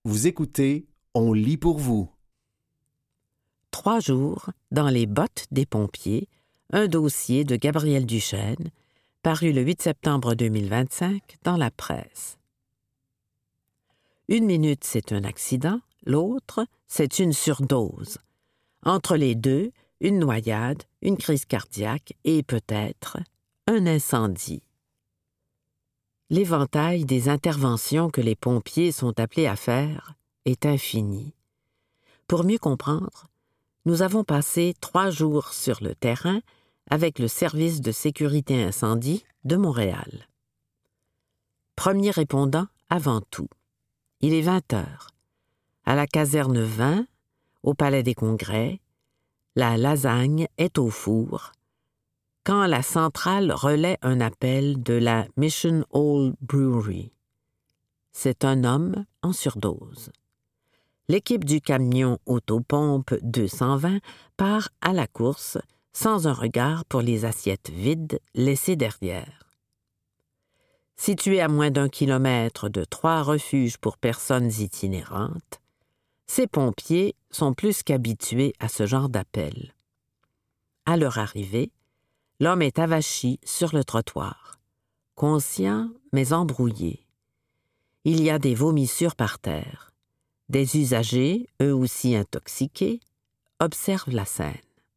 Vous écoutez, on lit pour vous. 3 jours dans les bottes des pompiers, un dossier de Gabriel Duchesne, paru le 8 septembre 2025 dans la presse. Une minute, c'est un accident, l'autre, c'est une surdose. Entre les deux, une noyade, une crise cardiaque et peut-être un incendie. L'éventail des interventions que les pompiers sont appelés à faire est infini. Pour mieux comprendre, nous avons passé 3 jours sur le terrain avec le service de sécurité incendie de Montréal. Premier répondant avant tout. Il est 20 heures. À la caserne 20, au Palais des Congrès, la lasagne est au four, quand la centrale relaie un appel de la Mission Old Brewery. C'est un homme en surdose. L'équipe du camion autopompe 220 part à la course sans un regard pour les assiettes vides laissées derrière. Situé à moins d'1 kilomètre de 3 refuges pour personnes itinérantes, ces pompiers sont plus qu'habitués à ce genre d'appel. À leur arrivée, l'homme est avachi sur le trottoir, conscient mais embrouillé. Il y a des vomissures par terre. Des usagers, eux aussi intoxiqués, observent la scène.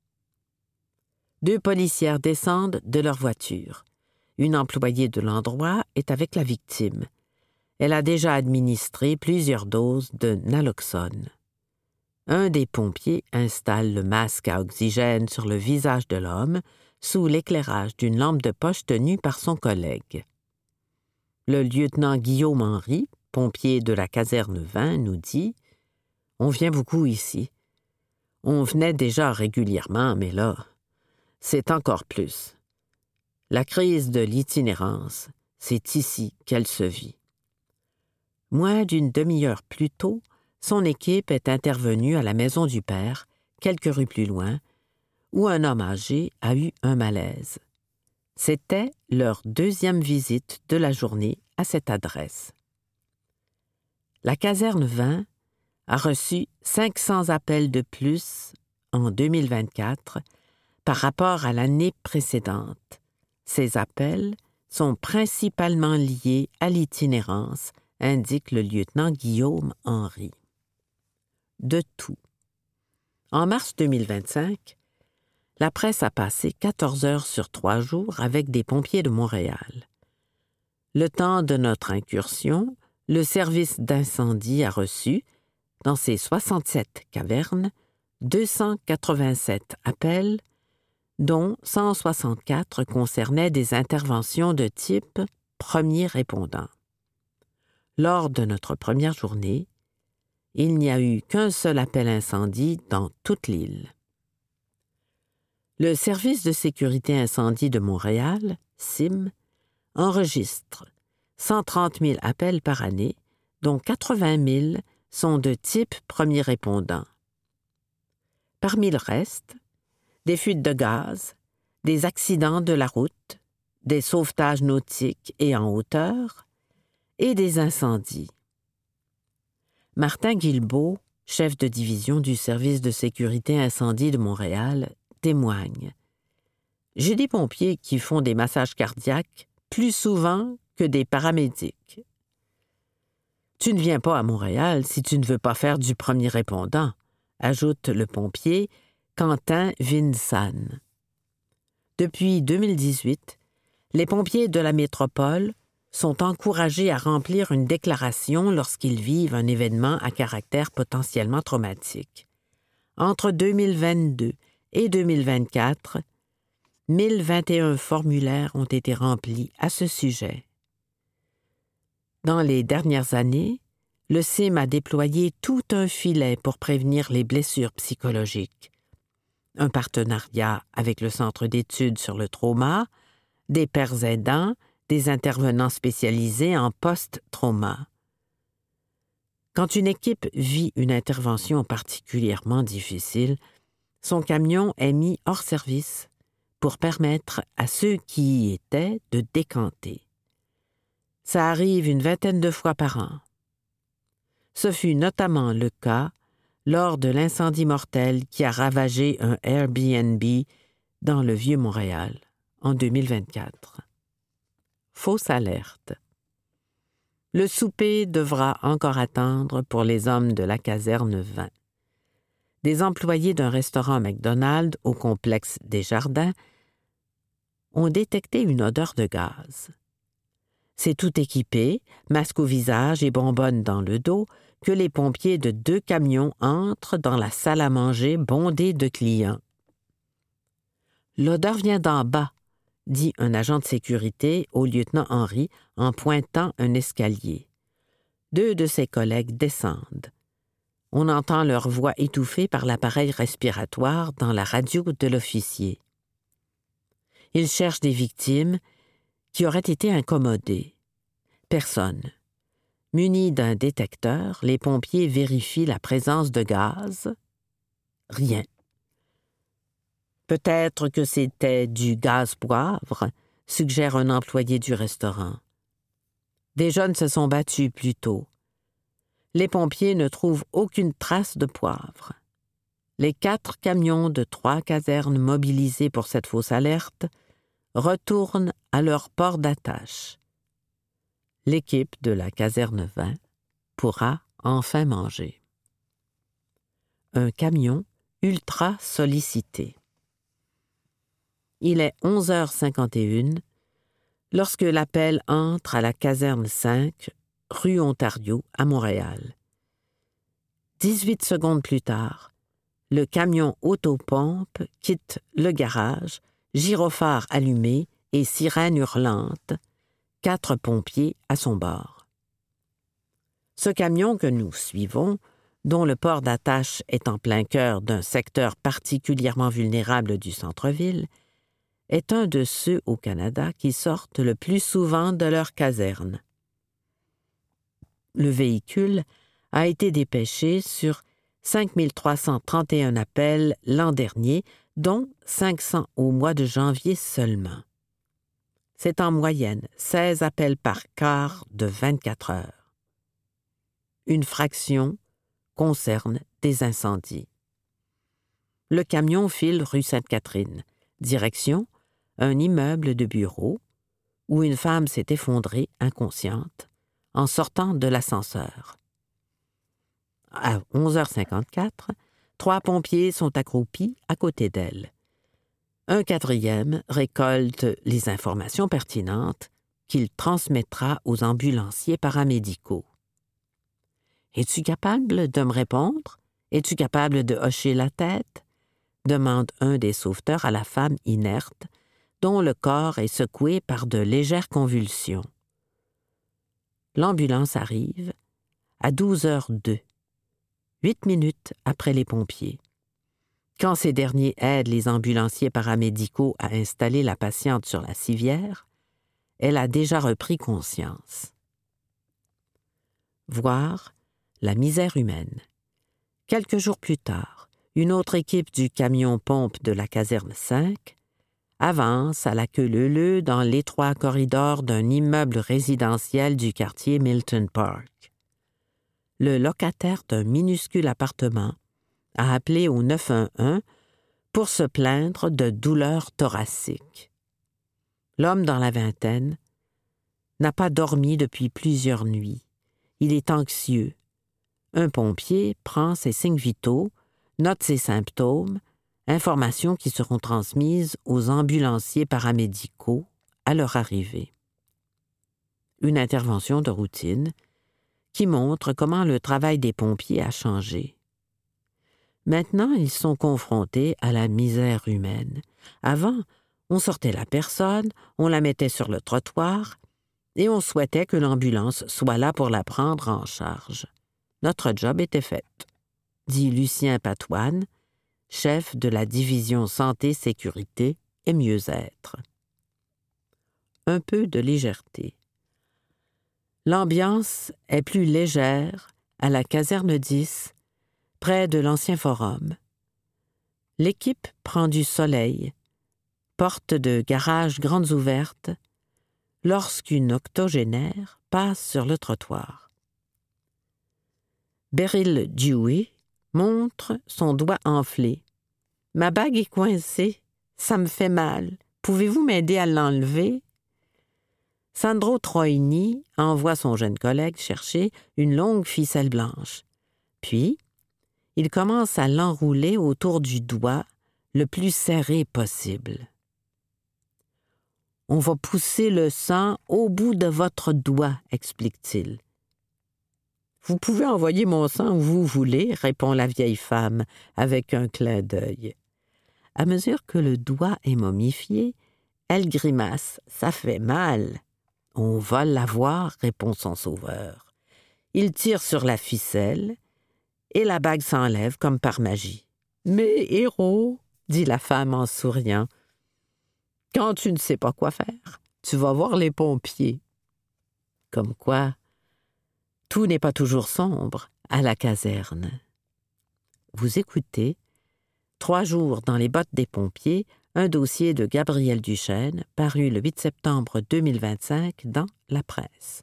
2 policières descendent de leur voiture. Une employée de l'endroit est avec la victime. Elle a déjà administré plusieurs doses de naloxone. Un des pompiers installe le masque à oxygène sur le visage de l'homme sous l'éclairage d'une lampe de poche tenue par son collègue. Le lieutenant Guillaume Henry, pompier de la caserne 20, nous dit « On vient beaucoup ici. On venait déjà régulièrement, mais là, c'est encore plus. La crise de l'itinérance, c'est ici qu'elle se vit. » Moins d'une demi-heure plus tôt, son équipe est intervenue à la maison du père, quelques rues plus loin, où un homme âgé a eu un malaise. C'était leur 2e visite de la journée à cette adresse. La caserne 20 a reçu 500 appels de plus en 2024 par rapport à l'année précédente. Ces appels sont principalement liés à l'itinérance, indique le lieutenant Guillaume Henry. De tout. En mars 2025, la presse a passé 14 heures sur 3 jours avec des pompiers de Montréal. Le temps de notre incursion, le service d'incendie a reçu, dans ses 67 cavernes, 287 appels, dont 164 concernaient des interventions de type premier répondant. Lors de notre première journée, il n'y a eu qu'un seul appel incendie dans toute l'île. Le Service de sécurité incendie de Montréal, SIM, enregistre 130 000 appels par année, dont 80 000 sont de type premier répondant. Parmi le reste, des fuites de gaz, des accidents de la route, des sauvetages nautiques et en hauteur, et des incendies. Martin Guilbeault, chef de division du Service de sécurité incendie de Montréal, témoigne. « J'ai des pompiers qui font des massages cardiaques plus souvent que des paramédics. Tu ne viens pas à Montréal si tu ne veux pas faire du premier répondant, ajoute le pompier Quentin Vinsan. Depuis 2018, les pompiers de la métropole sont encouragés à remplir une déclaration lorsqu'ils vivent un événement à caractère potentiellement traumatique. Entre 2022 et 2024, 1021 formulaires ont été remplis à ce sujet. Dans les dernières années, le CIM a déployé tout un filet pour prévenir les blessures psychologiques. Un partenariat avec le Centre d'études sur le trauma, des pairs aidants, des intervenants spécialisés en post-trauma. Quand une équipe vit une intervention particulièrement difficile, son camion est mis hors service pour permettre à ceux qui y étaient de décanter. Ça arrive une 20aine de fois par an. Ce fut notamment le cas lors de l'incendie mortel qui a ravagé un Airbnb dans le Vieux-Montréal en 2024. Fausse alerte. Le souper devra encore attendre pour les hommes de la caserne 20. Des employés d'un restaurant McDonald's au complexe des Jardins ont détecté une odeur de gaz. C'est tout équipé, masque au visage et bonbonne dans le dos, que les pompiers de 2 camions entrent dans la salle à manger bondée de clients. « L'odeur vient d'en bas », dit un agent de sécurité au lieutenant Henry en pointant un escalier. 2 de ses collègues descendent. On entend leur voix étouffée par l'appareil respiratoire dans la radio de l'officier. Ils cherchent des victimes qui auraient été incommodées. Personne. Munis d'un détecteur, les pompiers vérifient la présence de gaz. Rien. Peut-être que c'était du gaz poivre, suggère un employé du restaurant. Des jeunes se sont battus plus tôt. Les pompiers ne trouvent aucune trace de poivre. Les 4 camions de 3 casernes mobilisés pour cette fausse alerte retournent à leur port d'attache. L'équipe de la caserne 20 pourra enfin manger. Un camion ultra sollicité. Il est 11h51 lorsque l'appel entre à la caserne 5, rue Ontario, à Montréal. 18 secondes plus tard, le camion autopompe quitte le garage, gyrophare allumé et sirène hurlante, 4 pompiers à son bord. Ce camion que nous suivons, dont le port d'attache est en plein cœur d'un secteur particulièrement vulnérable du centre-ville, est un de ceux au Canada qui sortent le plus souvent de leur caserne. Le véhicule a été dépêché sur 5 331 appels l'an dernier, dont 500 au mois de janvier seulement. C'est en moyenne 16 appels par quart de 24 heures. Une fraction concerne des incendies. Le camion file rue Sainte-Catherine, direction un immeuble de bureaux où une femme s'est effondrée inconsciente en sortant de l'ascenseur. À 11h54, 3 pompiers sont accroupis à côté d'elle. Un 4e récolte les informations pertinentes qu'il transmettra aux ambulanciers paramédicaux. « Es-tu capable de me répondre? Es-tu capable de hocher la tête? » demande un des sauveteurs à la femme inerte, dont le corps est secoué par de légères convulsions. L'ambulance arrive à 12h02, 8 minutes après les pompiers. Quand ces derniers aident les ambulanciers paramédicaux à installer la patiente sur la civière, elle a déjà repris conscience. Voir la misère humaine. Quelques jours plus tard, une autre équipe du camion-pompe de la caserne 5 avance à la queue leu-leu dans l'étroit corridor d'un immeuble résidentiel du quartier Milton Park. Le locataire d'un minuscule appartement a appelé au 911 pour se plaindre de douleurs thoraciques. L'homme dans la vingtaine n'a pas dormi depuis plusieurs nuits. Il est anxieux. Un pompier prend ses signes vitaux, note ses symptômes, informations qui seront transmises aux ambulanciers paramédicaux à leur arrivée. Une intervention de routine qui montre comment le travail des pompiers a changé. Maintenant, ils sont confrontés à la misère humaine. Avant, on sortait la personne, on la mettait sur le trottoir et on souhaitait que l'ambulance soit là pour la prendre en charge. Notre job était fait, dit Lucien Patoine, chef de la division santé, sécurité et mieux-être. Un peu de légèreté. L'ambiance est plus légère à la caserne 10, près de l'ancien forum. L'équipe prend du soleil, portes de garage grandes ouvertes, lorsqu'une octogénaire passe sur le trottoir. Beryl Dewey montre son doigt enflé. « Ma bague est coincée. Ça me fait mal. Pouvez-vous m'aider à l'enlever? » Sandro Troini envoie son jeune collègue chercher une longue ficelle blanche. Puis, il commence à l'enrouler autour du doigt le plus serré possible. « On va pousser le sang au bout de votre doigt, » explique-t-il. « Vous pouvez envoyer mon sang où vous voulez, » répond la vieille femme avec un clin d'œil. À mesure que le doigt est momifié, elle grimace. « Ça fait mal. »« On va l'avoir, » répond son sauveur. Il tire sur la ficelle et la bague s'enlève comme par magie. « Mes héros, » dit la femme en souriant. « Quand tu ne sais pas quoi faire, tu vas voir les pompiers. » Comme quoi, tout n'est pas toujours sombre à la caserne. Vous écoutez 3 jours dans les bottes des pompiers, un dossier de Gabriel Duchesne, paru le 8 septembre 2025 dans La Presse.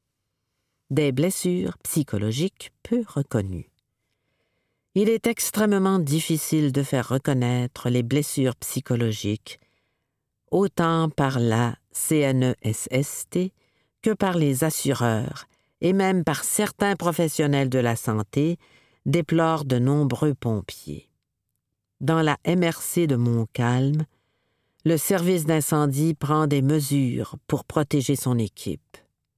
Des blessures psychologiques peu reconnues. Il est extrêmement difficile de faire reconnaître les blessures psychologiques, autant par la CNESST que par les assureurs et même par certains professionnels de la santé, déplorent de nombreux pompiers. Dans la MRC de Montcalm, le service d'incendie prend des mesures pour protéger son équipe.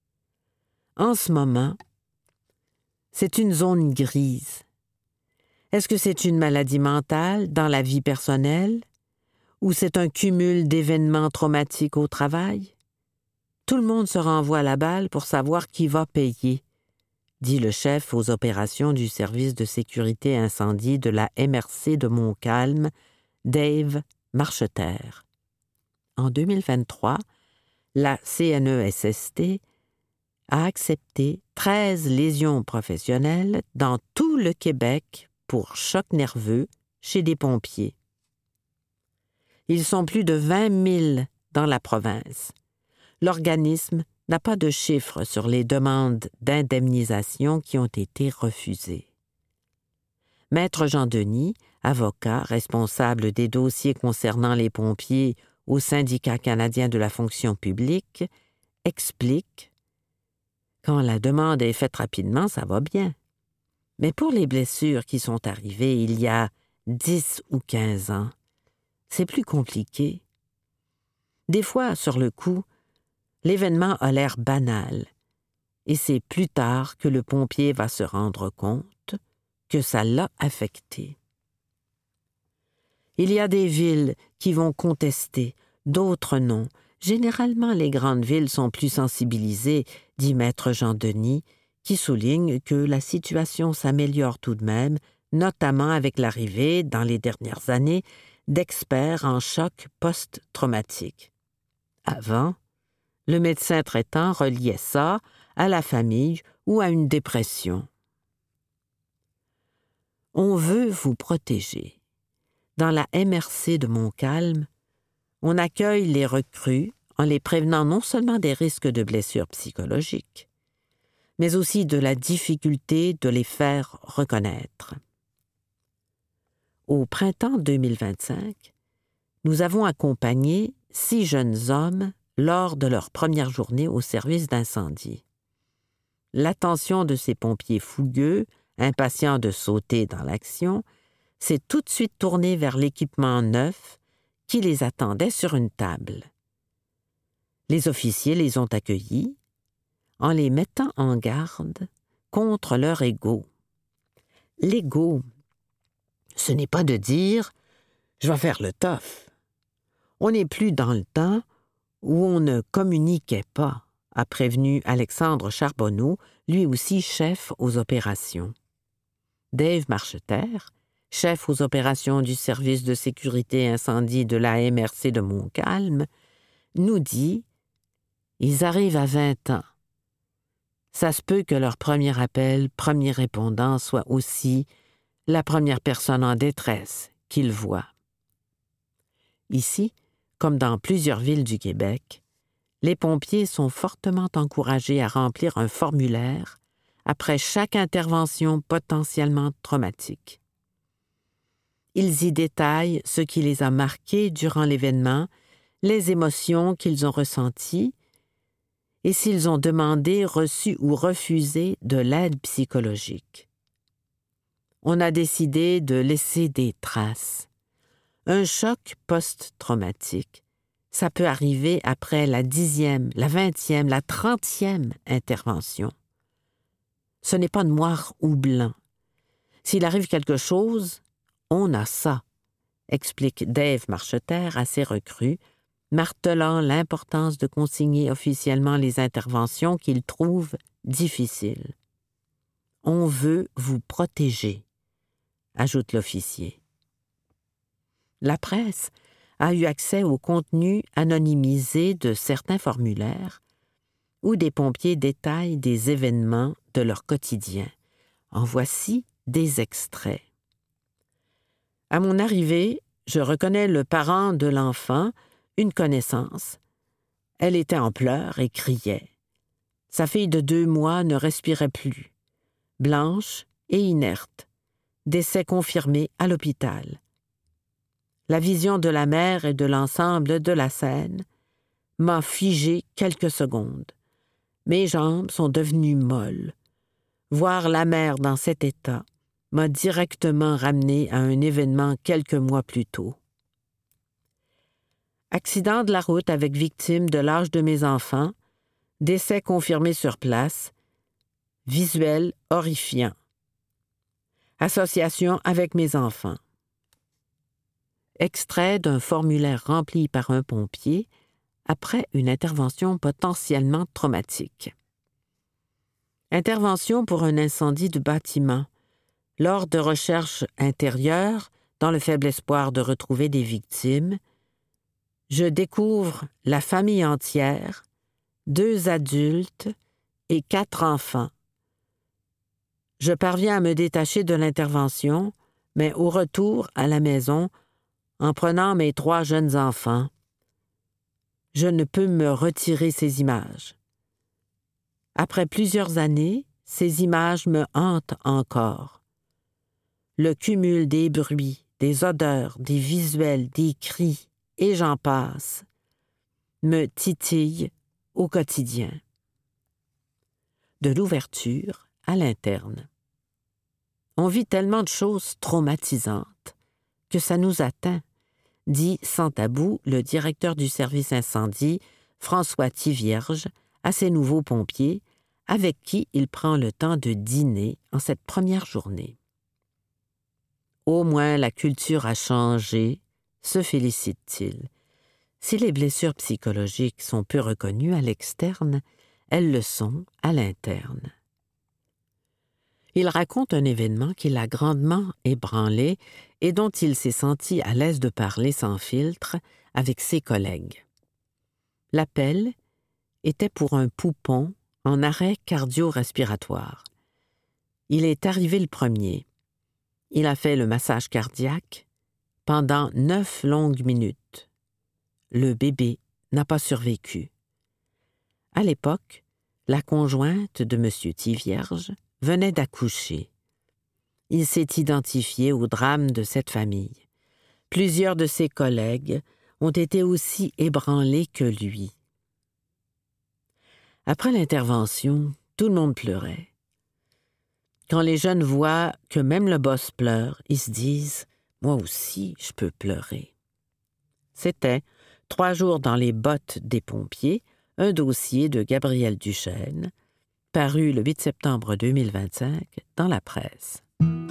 En ce moment, c'est une zone grise. Est-ce que c'est une maladie mentale dans la vie personnelle ou c'est un cumul d'événements traumatiques au travail? Tout le monde se renvoie la balle pour savoir qui va payer, dit le chef aux opérations du service de sécurité incendie de la MRC de Montcalm, Dave Marcheterre. En 2023, la CNESST a accepté 13 lésions professionnelles dans tout le Québec pour choc nerveux chez des pompiers. Ils sont plus de 20 000 dans la province. L'organisme n'a pas de chiffres sur les demandes d'indemnisation qui ont été refusées. Maître Jean Denis, avocat responsable des dossiers concernant les pompiers au Syndicat canadien de la fonction publique, explique « Quand la demande est faite rapidement, ça va bien. Mais pour les blessures qui sont arrivées il y a 10 ou 15 ans, c'est plus compliqué. Des fois, sur le coup, l'événement a l'air banal, et c'est plus tard que le pompier va se rendre compte que ça l'a affecté. Il y a des villes qui vont contester, d'autres non. Généralement, les grandes villes sont plus sensibilisées, dit Maître Jean Denis, qui souligne que la situation s'améliore tout de même, notamment avec l'arrivée, dans les dernières années, d'experts en choc post-traumatique. Avant, le médecin traitant reliait ça à la famille ou à une dépression. On veut vous protéger. Dans la MRC de Montcalm, on accueille les recrues en les prévenant non seulement des risques de blessures psychologiques, mais aussi de la difficulté de les faire reconnaître. Au printemps 2025, nous avons accompagné 6 jeunes hommes lors de leur première journée au service d'incendie. L'attention de ces pompiers fougueux, impatients de sauter dans l'action, s'est tout de suite tournée vers l'équipement neuf qui les attendait sur une table. Les officiers les ont accueillis en les mettant en garde contre leur ego. L'ego, ce n'est pas de dire « je vais faire le tough ». On n'est plus dans le temps où on ne communiquait pas, a prévenu Alexandre Charbonneau, lui aussi chef aux opérations. Dave Marcheterre, chef aux opérations du service de sécurité incendie de la MRC de Montcalm, nous dit « Ils arrivent à 20 ans. Ça se peut que leur premier appel, premier répondant, soit aussi la première personne en détresse qu'ils voient. » Ici, comme dans plusieurs villes du Québec, les pompiers sont fortement encouragés à remplir un formulaire après chaque intervention potentiellement traumatique. Ils y détaillent ce qui les a marqués durant l'événement, les émotions qu'ils ont ressenties et s'ils ont demandé, reçu ou refusé de l'aide psychologique. On a décidé de laisser des traces. Un choc post-traumatique, ça peut arriver après la 10e, la 20e, la 30e intervention. Ce n'est pas noir ou blanc. S'il arrive quelque chose, on a ça, explique Dave Marcheter à ses recrues, martelant l'importance de consigner officiellement les interventions qu'il trouve difficiles. « On veut vous protéger », ajoute l'officier. La presse a eu accès au contenu anonymisé de certains formulaires où des pompiers détaillent des événements de leur quotidien. En voici des extraits. À mon arrivée, je reconnais le parent de l'enfant, une connaissance. Elle était en pleurs et criait. Sa fille de 2 mois ne respirait plus. Blanche et inerte. Décès confirmé à l'hôpital. La vision de la mère et de l'ensemble de la scène m'a figé quelques secondes. Mes jambes sont devenues molles. Voir la mère dans cet état m'a directement ramené à un événement quelques mois plus tôt. Accident de la route avec victime de l'âge de mes enfants, décès confirmé sur place, visuel horrifiant. Association avec mes enfants. Extrait d'un formulaire rempli par un pompier après une intervention potentiellement traumatique. Intervention pour un incendie de bâtiment. Lors de recherches intérieures, dans le faible espoir de retrouver des victimes, je découvre la famille entière, 2 adultes et 4 enfants. Je parviens à me détacher de l'intervention, mais au retour à la maison, en prenant mes 3 jeunes enfants, je ne peux me retirer ces images. Après plusieurs années, ces images me hantent encore. Le cumul des bruits, des odeurs, des visuels, des cris, et j'en passe, me titille au quotidien. De l'ouverture à l'interne. On vit tellement de choses traumatisantes que ça nous atteint, dit sans tabou le directeur du service incendie, François Thivierge, à ses nouveaux pompiers, avec qui il prend le temps de dîner en cette première journée. Au moins la culture a changé, se félicite-t-il. Si les blessures psychologiques sont peu reconnues à l'externe, elles le sont à l'interne. Il raconte un événement qui l'a grandement ébranlé et dont il s'est senti à l'aise de parler sans filtre avec ses collègues. L'appel était pour un poupon en arrêt cardio-respiratoire. Il est arrivé le premier. Il a fait le massage cardiaque pendant 9 longues minutes. Le bébé n'a pas survécu. À l'époque, la conjointe de M. Thivierge venait d'accoucher. Il s'est identifié au drame de cette famille. Plusieurs de ses collègues ont été aussi ébranlés que lui. Après l'intervention, tout le monde pleurait. Quand les jeunes voient que même le boss pleure, ils se disent « Moi aussi, je peux pleurer ». C'était 3 jours dans les bottes des pompiers, un dossier de Gabriel Duchesne, paru le 8 septembre 2025 dans la presse.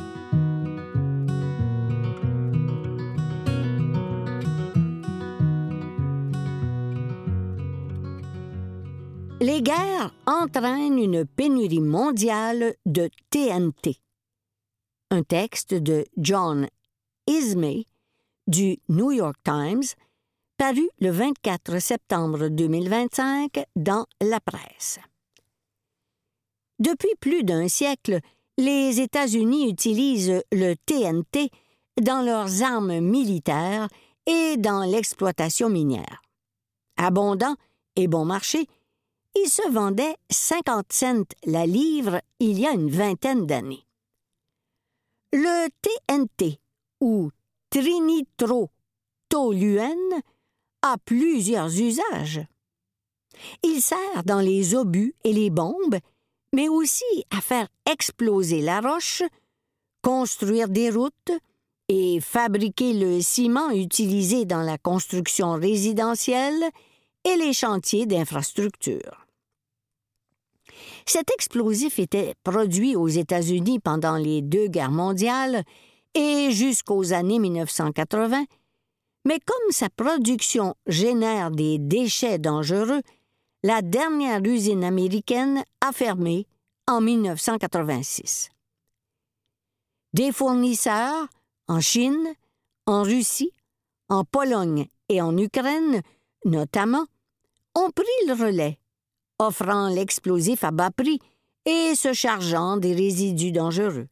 Les guerres entraînent une pénurie mondiale de TNT. Un texte de John Ismay du New York Times, paru le 24 septembre 2025 dans la presse. Depuis plus d'1 siècle, les États-Unis utilisent le TNT dans leurs armes militaires et dans l'exploitation minière. Abondant et bon marché, il se vendait 50 cents la livre il y a une vingtaine d'années. Le TNT, ou trinitrotoluène, a plusieurs usages. Il sert dans les obus et les bombes, mais aussi à faire exploser la roche, construire des routes et fabriquer le ciment utilisé dans la construction résidentielle et les chantiers d'infrastructure. Cet explosif était produit aux États-Unis pendant les 2 guerres mondiales et jusqu'aux années 1980, mais comme sa production génère des déchets dangereux, la dernière usine américaine a fermé en 1986. Des fournisseurs en Chine, en Russie, en Pologne et en Ukraine, notamment, ont pris le relais, offrant l'explosif à bas prix et se chargeant des résidus dangereux.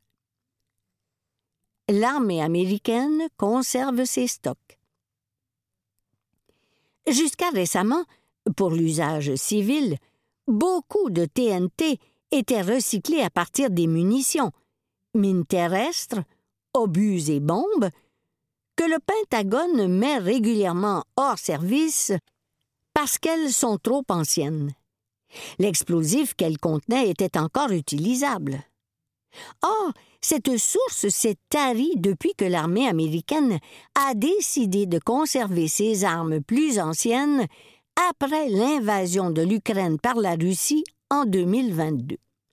L'armée américaine conserve ses stocks. Jusqu'à récemment, pour l'usage civil, beaucoup de TNT étaient recyclés à partir des munitions, mines terrestres, obus et bombes, que le Pentagone met régulièrement hors service parce qu'elles sont trop anciennes. L'explosif qu'elles contenaient était encore utilisable. Or, cette source s'est tarie depuis que l'armée américaine a décidé de conserver ses armes plus anciennes après l'invasion de l'Ukraine par la Russie en 2022.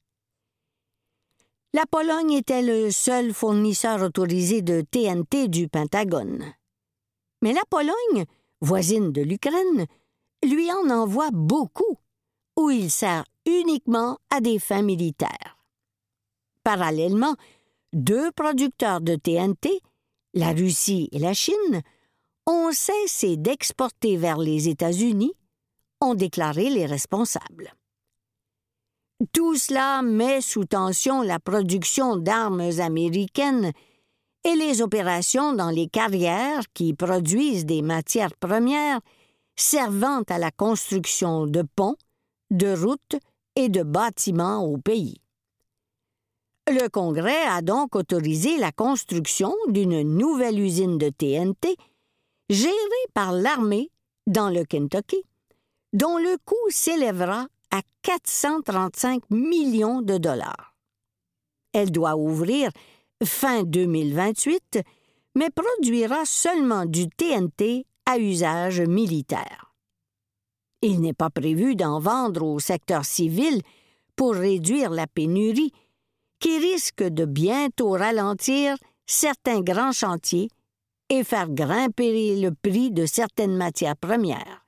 La Pologne était le seul fournisseur autorisé de TNT du Pentagone. Mais la Pologne, voisine de l'Ukraine, lui en envoie beaucoup, où il sert uniquement à des fins militaires. Parallèlement, 2 producteurs de TNT, la Russie et la Chine, ont cessé d'exporter vers les États-Unis, ont déclaré les responsables. Tout cela met sous tension la production d'armes américaines et les opérations dans les carrières qui produisent des matières premières servant à la construction de ponts, de routes et de bâtiments au pays. Le Congrès a donc autorisé la construction d'une nouvelle usine de TNT gérée par l'armée dans le Kentucky, dont le coût s'élèvera à 435 millions de dollars. Elle doit ouvrir fin 2028, mais produira seulement du TNT à usage militaire. Il n'est pas prévu d'en vendre au secteur civil pour réduire la pénurie qui risque de bientôt ralentir certains grands chantiers et faire grimper le prix de certaines matières premières.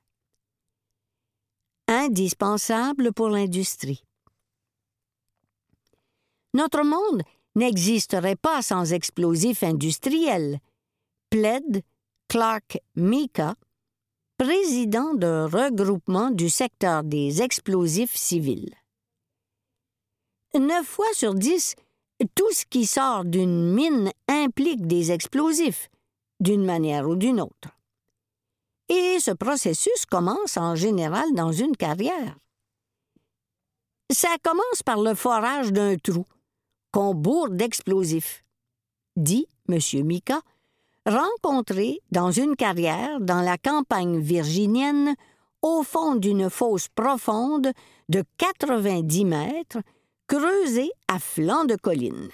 Indispensable pour l'industrie. Notre monde n'existerait pas sans explosifs industriels, plaide Clark Mika, président d'un regroupement du secteur des explosifs civils. 9 fois sur 10, tout ce qui sort d'une mine implique des explosifs, d'une manière ou d'une autre. Et ce processus commence en général dans une carrière. Ça commence par le forage d'un trou, qu'on bourre d'explosifs, dit M. Mika, rencontré dans une carrière dans la campagne virginienne au fond d'une fosse profonde de 90 mètres, creusée à flanc de colline.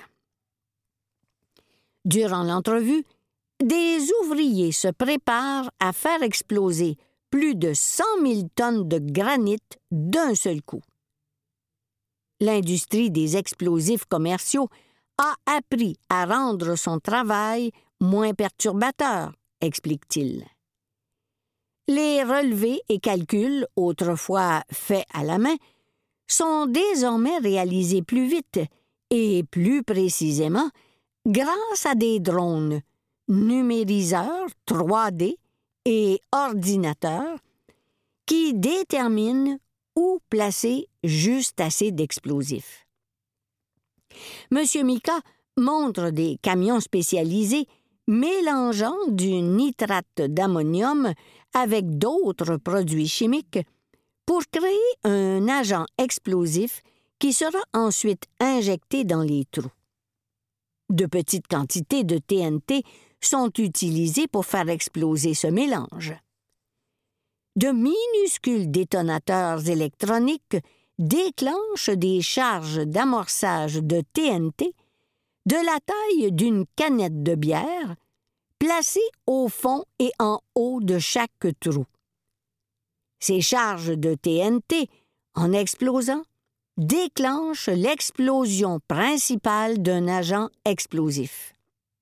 Durant l'entrevue, des ouvriers se préparent à faire exploser plus de 100 000 tonnes de granit d'un seul coup. L'industrie des explosifs commerciaux a appris à rendre son travail moins perturbateur, explique-t-il. Les relevés et calculs, autrefois faits à la main, sont désormais réalisés plus vite et plus précisément grâce à des drones, numériseurs 3D et ordinateurs qui déterminent où placer juste assez d'explosifs. M. Mika montre des camions spécialisés mélangeant du nitrate d'ammonium avec d'autres produits chimiques pour créer un agent explosif qui sera ensuite injecté dans les trous. De petites quantités de TNT sont utilisées pour faire exploser ce mélange. De minuscules détonateurs électroniques déclenchent des charges d'amorçage de TNT de la taille d'une canette de bière, placées au fond et en haut de chaque trou. Ces charges de TNT, en explosant, déclenchent l'explosion principale d'un agent explosif.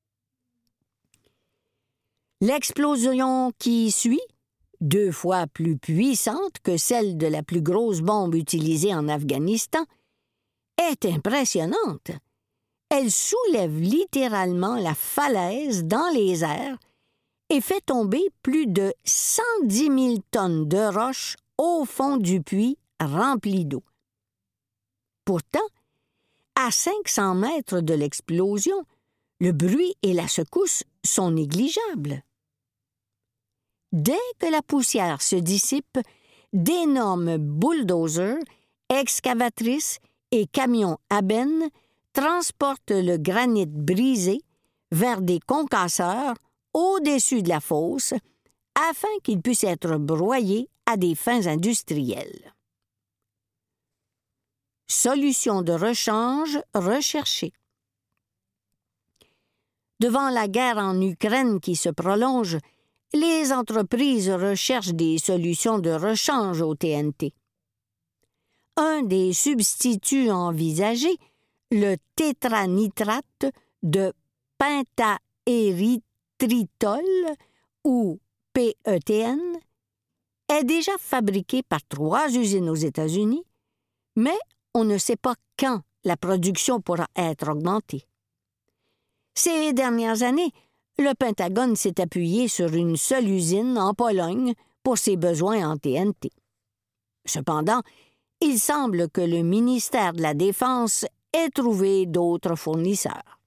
L'explosion qui suit, 2 fois plus puissante que celle de la plus grosse bombe utilisée en Afghanistan, est impressionnante. Elle soulève littéralement la falaise dans les airs et fait tomber plus de 110 000 tonnes de roches au fond du puits rempli d'eau. Pourtant, à 500 mètres de l'explosion, le bruit et la secousse sont négligeables. Dès que la poussière se dissipe, d'énormes bulldozers, excavatrices et camions à benne transportent le granit brisé vers des concasseurs au-dessus de la fosse afin qu'il puisse être broyé à des fins industrielles. Solution de rechange recherchée. Devant la guerre en Ukraine qui se prolonge, les entreprises recherchent des solutions de rechange au TNT. Un des substituts envisagés, le tétranitrate de pentaérythritol, ou PETN, est déjà fabriqué par 3 usines aux États-Unis, mais on ne sait pas quand la production pourra être augmentée. Ces dernières années, le Pentagone s'est appuyé sur une seule usine en Pologne pour ses besoins en TNT. Cependant, il semble que le ministère de la Défense ait trouvé d'autres fournisseurs.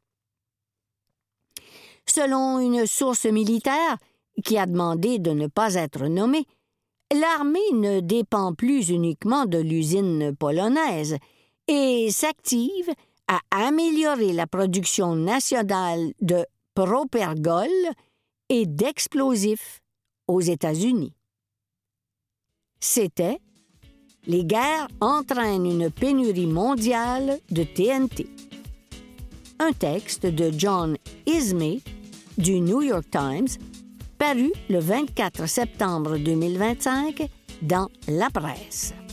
Selon une source militaire, qui a demandé de ne pas être nommée, l'armée ne dépend plus uniquement de l'usine polonaise et s'active à améliorer la production nationale de propergol et d'explosifs aux États-Unis. C'était « Les guerres entraînent une pénurie mondiale de TNT ». Un texte de John Ismay du New York Times, paru le 24 septembre 2025 dans La Presse.